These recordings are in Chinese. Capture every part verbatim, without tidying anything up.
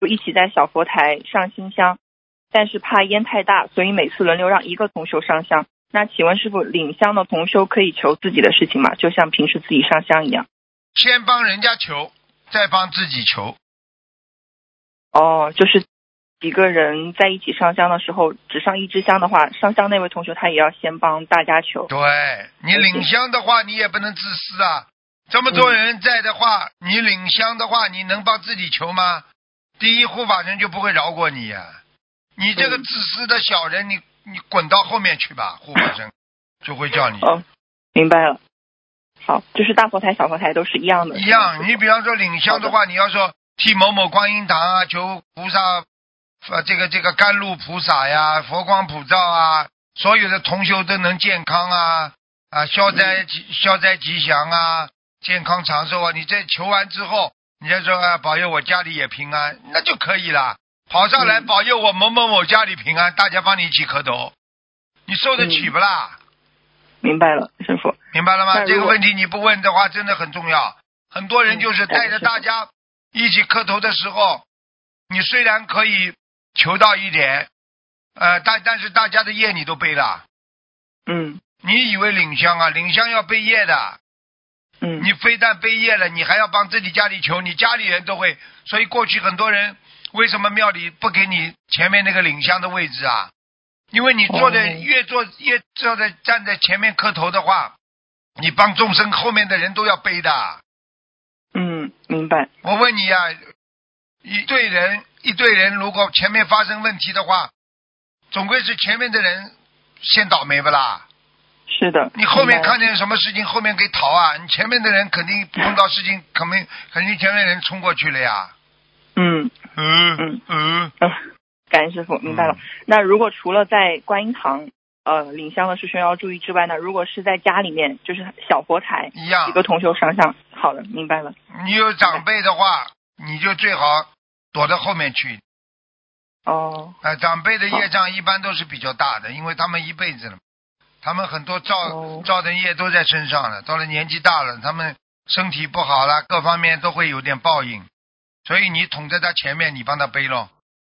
一起在小佛台上新香，但是怕烟太大，所以每次轮流让一个同修上香。那请问师父，领香的同修可以求自己的事情吗？就像平时自己上香一样？ 先帮人家求，再帮自己求。 哦，就是几个人在一起上香的时候，只上一支香的话，上香那位同学他也要先帮大家求。 对，你领香的话，你也不能自私啊。这么多人在的话，嗯、你领香的话，你能帮自己求吗？第一，护法神就不会饶过你呀、啊。你这个自私的小人，你你滚到后面去吧，护法神就会叫你。 哦，明白了。好，就是大佛台、小佛台都是一样的。 一样，你比方说领香的话，你要说替某某观音堂啊，求菩萨，呃，这个这个甘露菩萨呀，佛光普照啊，所有的同修都能健康啊啊，消灾吉、嗯、消灾吉祥啊，健康长寿啊。你这求完之后，你再说啊，保佑我家里也平安，那就可以了。跑上来保佑我某某某家里平安，嗯、大家帮你一起磕头，你受得起不啦？ 嗯、明白了，师父。 明白了吗？这个问题你不问的话，真的很重要。很多人就是带着大家一起磕头的时候，你虽然可以求到一点，呃，但但是大家的业你都背了。 嗯。 你以为领香啊？领香要背业的。 嗯。 你非但背业了，你还要帮自己家里求，你家里人都会。所以过去很多人为什么庙里不给你前面那个领香的位置啊？因为你坐在、哦、越坐越坐在站在前面磕头的话。你帮众生后面的人都要背的。 嗯，明白。 我问你呀、啊，一队人一队人，如果前面发生问题的话，总归是前面的人先倒霉不啦？ 是的。 你后面看见什么事情，后面可以逃啊！你前面的人肯定碰到事情，肯定肯定前面人冲过去了呀。 嗯嗯嗯嗯嗯，感恩师父，明白了。嗯、那如果除了在观音堂呃，领香的师兄要注意之外呢，如果是在家里面，就是小佛台， 一样几个同修上香。好的，明白了。 你有长辈的话，你就最好躲到后面去。 哦。 呃，长辈的业障一般都是比较大的，因为他们一辈子了，他们很多造、哦、造的业都在身上了，到了年纪大了，他们身体不好了，各方面都会有点报应，所以你捅在他前面，你帮他背咯。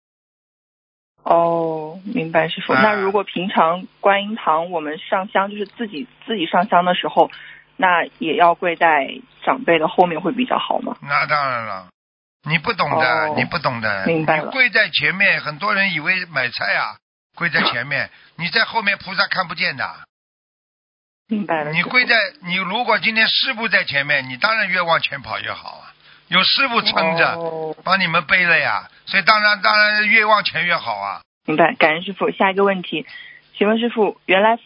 哦，明白师父。那如果平常观音堂我们上香，就是自己自己上香的时候，那也要跪在长辈的后面会比较好吗？ 那当然了，你不懂的，哦、你不懂的。 明白了。 你跪在前面，很多人以为买菜啊，跪在前面，你在后面菩萨看不见的。 明白了。 你跪在，你如果今天师父在前面，你当然越往前跑越好啊。有师傅撑着、哦、帮你们背了呀，所以当然当然越往前越好啊。 明白，感恩师傅。下一个问题，请问师傅，原来